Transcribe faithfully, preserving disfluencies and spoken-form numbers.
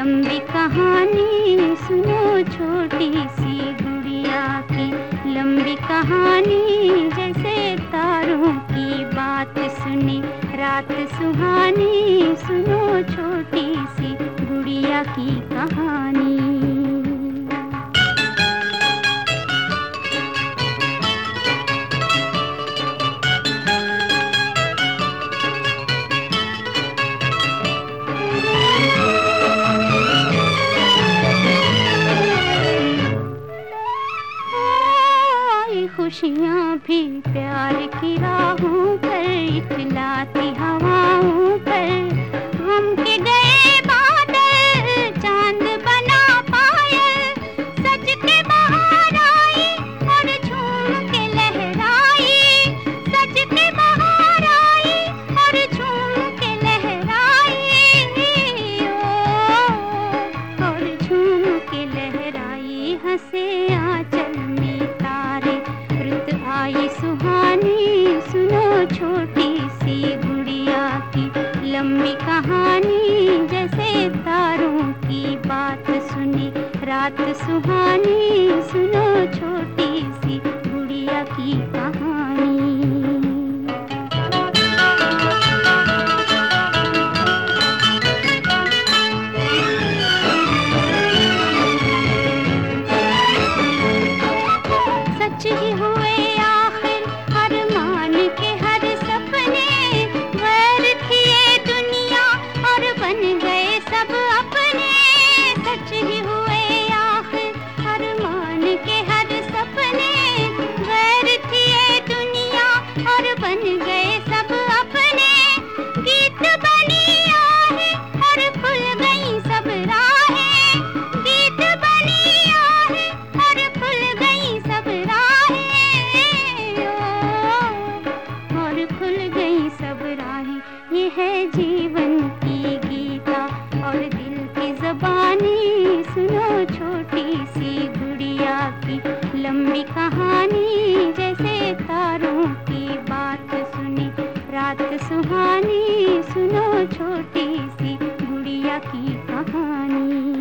लंबी कहानी सुनो छोटी सी गुड़िया की। लंबी कहानी जैसे तारों की बात सुनी रात सुहानी, सुनो छोटी सी गुड़िया की कहानी। खुशियाँ भी प्यार की राहों पर इखलाती हवाओं पर। हम के गए बादल चांद बना पायल, सज के बाहर आई और झूम के लहराई। सज के बाहर आई और झूम के लहराई, ओ और झूम के लहराई। हंसे आंचल में तारे आई सुहानी, सुनो छोटी सी गुड़िया की। लंबी कहानी जैसे तारों की बात सुनी रात सुहानी, सुनो छोटी सी गुड़िया की कहानी। सच ही हुए बन गए सब अपने। गीत बनी आहें और खुल गई सब राहें। गीत बनी आहें और खुल गई सब राहें, और खुल गई सब राहें। ये है जीवन की गीता और दिल की ज़बानी, सुनो छोटी सी गुड़िया की। लंबी कहानी जैसे तारों की बात सुनी रात सुहानी, सुनो छोटी सी गुड़िया की कहानी।